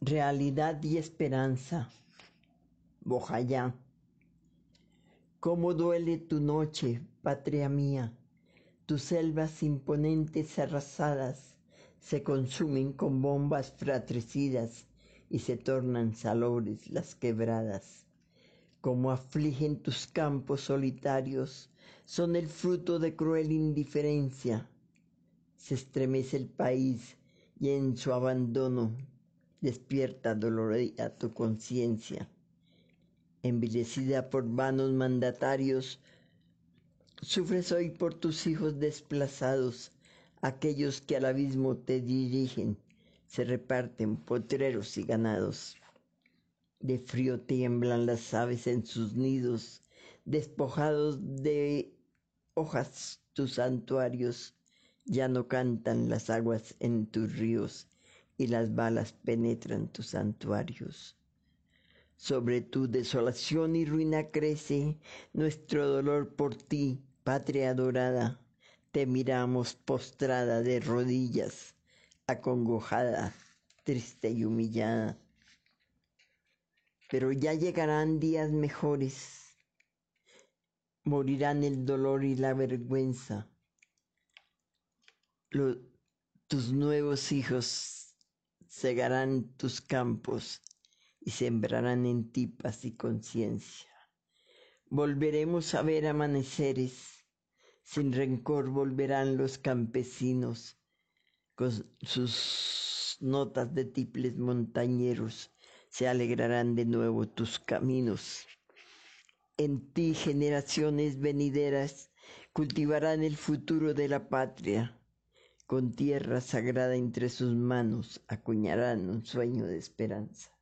Realidad y esperanza. Bojayá. Cómo duele tu noche, patria mía. Tus selvas imponentes arrasadas se consumen con bombas fratricidas y se tornan salobres las quebradas. Como afligen tus campos solitarios, son el fruto de cruel indiferencia. Se estremece el país y en su abandono despierta dolorida tu conciencia. Envilecida por vanos mandatarios, sufres hoy por tus hijos desplazados, aquellos que al abismo te dirigen, se reparten potreros y ganados. De frío tiemblan las aves en sus nidos, despojados de hojas tus santuarios, ya no cantan las aguas en tus ríos y las balas penetran tus santuarios. Sobre tu desolación y ruina crece nuestro dolor por ti, patria adorada. Te miramos postrada de rodillas, acongojada, triste y humillada. Pero ya llegarán días mejores, morirán el dolor y la vergüenza. Tus nuevos hijos segarán tus campos y sembrarán en ti paz y conciencia. Volveremos a ver amaneceres, sin rencor volverán los campesinos, con sus notas de tiples montañeros, se alegrarán de nuevo tus caminos. En ti generaciones venideras cultivarán el futuro de la patria, con tierra sagrada entre sus manos acuñarán un sueño de esperanza.